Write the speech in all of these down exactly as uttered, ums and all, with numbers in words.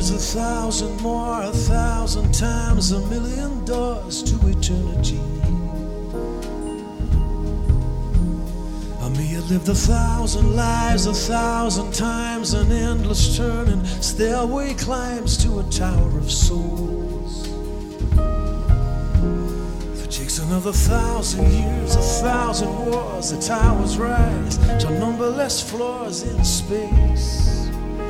There's a thousand more, a thousand times, a million doors to eternity. Me had lived a thousand lives, a thousand times, an endless turning stairway climbs to a tower of souls. If it takes another thousand years, a thousand wars, the towers rise to numberless floors in space.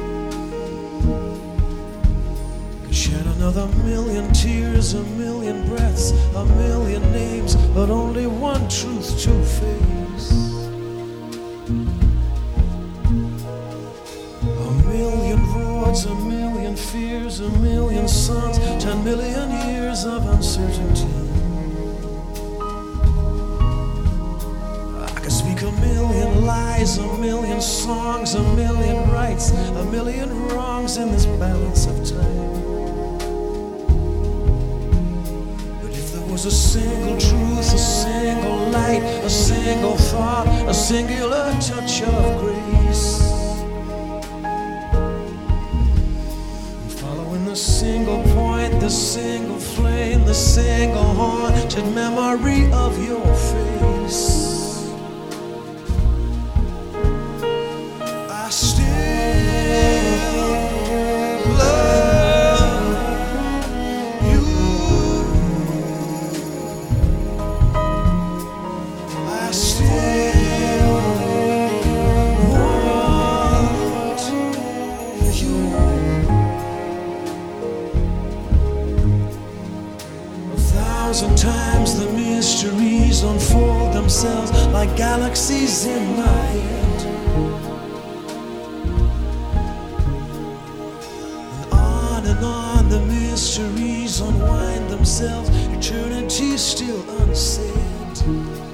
Could shed another million tears, a million breaths, a million names, but only one truth to face. A million fears, a million suns, ten million years of uncertainty. I could speak a million lies, a million songs, a million rights, a million wrongs in this balance of time. But if there was a single truth, a single light, a single thought, a singular touch of grace, the single point, the single flame, the single haunted memory of your face, I still love you. I still want you. Sometimes the mysteries unfold themselves like galaxies in my head, and on and on the mysteries unwind themselves, eternity still unsaid.